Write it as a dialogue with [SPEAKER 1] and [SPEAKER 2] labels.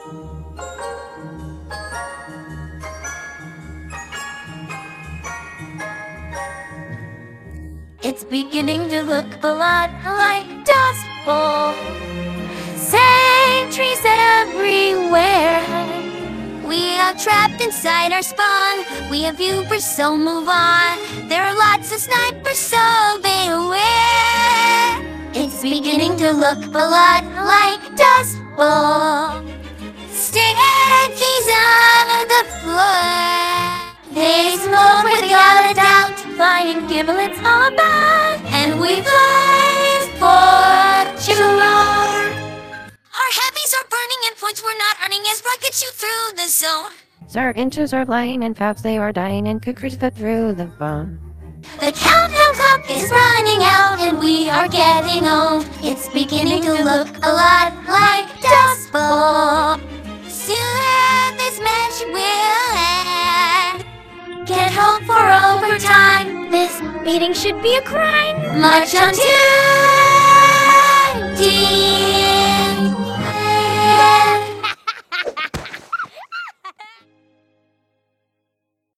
[SPEAKER 1] It's beginning to look a lot like Dust Bowl. Sentries everywhere. We are trapped inside our spawn. We have viewers, so move on. There are lots of snipers, so beware. It's beginning to look a lot like Dust Bowl. Stinkies on the floor. They smoke without a doubt, flying giblets all about, and we fly for sure. Our heavies are burning and points we're not earning as rockets shoot through the zone.
[SPEAKER 2] Our inches are flying and paps they are dying and could cruise through the phone.
[SPEAKER 1] The countdown clock is running out and we are getting old. It's beginning to look a lot like Dust Bowl. Soon this match will end. Can't hope for overtime. This meeting should be a crime. March on to